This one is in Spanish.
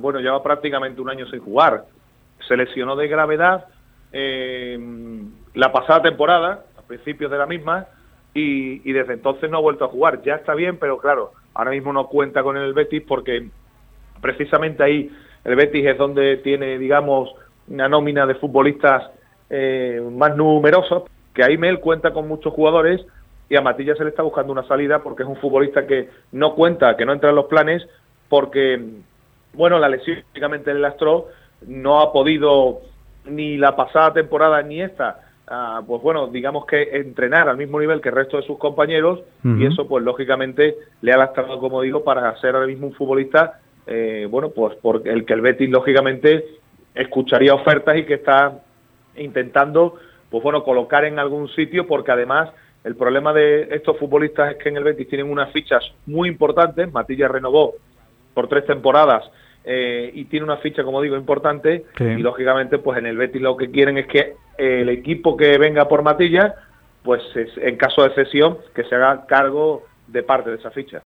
bueno, lleva prácticamente un año sin jugar. Se lesionó de gravedad la pasada temporada, a principios de la misma, y desde entonces no ha vuelto a jugar. Ya está bien, pero claro, ahora mismo no cuenta con el Betis porque precisamente ahí el Betis es donde tiene, digamos, una nómina de futbolistas más numerosos, que ahí Mel cuenta con muchos jugadores y a Matilla se le está buscando una salida porque es un futbolista que no cuenta, que no entra en los planes porque, bueno, la lesión prácticamente le lastró, no ha podido ni la pasada temporada ni esta, pues bueno, digamos que entrenar al mismo nivel que el resto de sus compañeros, y eso pues lógicamente le ha lastrado, como digo, para ser ahora mismo un futbolista, bueno, pues por el que el Betis lógicamente escucharía ofertas y que está intentando, pues bueno, colocar en algún sitio, porque además el problema de estos futbolistas es que en el Betis tienen unas fichas muy importantes. Matilla renovó por 3 temporadas y tiene una ficha, como digo, importante, sí. Y lógicamente pues en el Betis lo que quieren es que el equipo que venga por Matilla, pues en caso de cesión, que se haga cargo de parte de esa ficha.